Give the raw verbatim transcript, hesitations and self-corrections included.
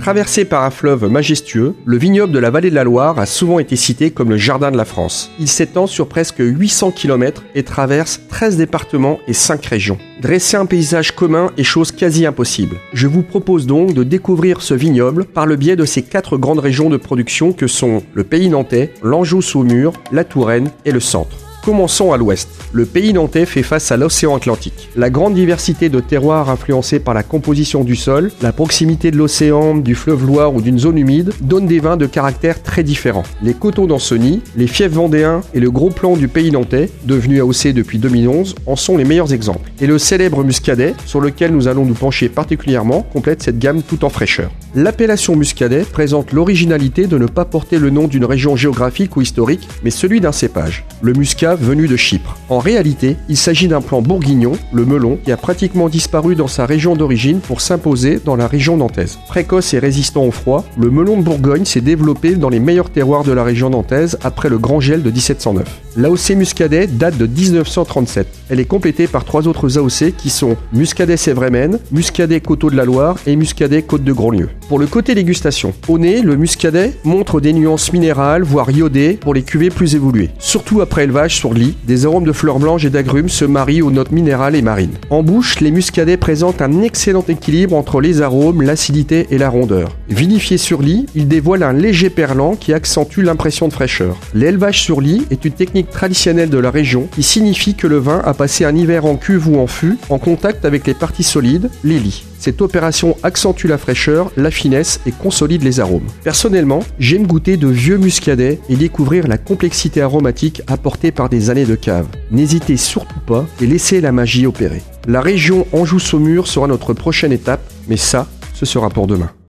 Traversé par un fleuve majestueux, le vignoble de la vallée de la Loire a souvent été cité comme le jardin de la France. Il s'étend sur presque huit cents kilomètres et traverse treize départements et cinq régions. Dresser un paysage commun est chose quasi impossible. Je vous propose donc de découvrir ce vignoble par le biais de ces quatre grandes régions de production que sont le Pays nantais, l'Anjou-Saumur, la Touraine et le Centre. Commençons à l'ouest. Le Pays nantais fait face à l'océan Atlantique. La grande diversité de terroirs influencés par la composition du sol, la proximité de l'océan, du fleuve Loire ou d'une zone humide donne des vins de caractère très différents. Les coteaux d'Ancenis, les fiefs vendéens et le gros plan du Pays nantais, devenu A O C depuis deux mille onze, en sont les meilleurs exemples. Et le célèbre muscadet, sur lequel nous allons nous pencher particulièrement, complète cette gamme tout en fraîcheur. L'appellation muscadet présente l'originalité de ne pas porter le nom d'une région géographique ou historique, mais celui d'un cépage, le muscat venu de Chypre. En réalité, il s'agit d'un plant bourguignon, le melon, qui a pratiquement disparu dans sa région d'origine pour s'imposer dans la région nantaise. Précoce et résistant au froid, le melon de Bourgogne s'est développé dans les meilleurs terroirs de la région nantaise après le grand gel de dix-sept cent neuf. L'A O C muscadet date de dix-neuf cent trente-sept. Elle est complétée par trois autres A O C qui sont muscadet Sévrémen, muscadet Coteaux de la Loire et muscadet Côte de Grandlieu. Pour le côté dégustation, au nez, le muscadet montre des nuances minérales, voire iodées pour les cuvées plus évoluées. Surtout après élevage sur lit, des arômes de fleurs blanches et d'agrumes se marient aux notes minérales et marines. En bouche, les muscadets présentent un excellent équilibre entre les arômes, l'acidité et la rondeur. Vinifiés sur lit, ils dévoilent un léger perlant qui accentue l'impression de fraîcheur. L'élevage sur lit est une technique traditionnelle de la région qui signifie que le vin a passé un hiver en cuve ou en fût, en contact avec les parties solides, les lits. Cette opération accentue la fraîcheur, la finesse et consolide les arômes. Personnellement, j'aime goûter de vieux muscadets et découvrir la complexité aromatique apportée par des années de cave. N'hésitez surtout pas et laissez la magie opérer. La région Anjou-Saumur sera notre prochaine étape, mais ça, ce sera pour demain.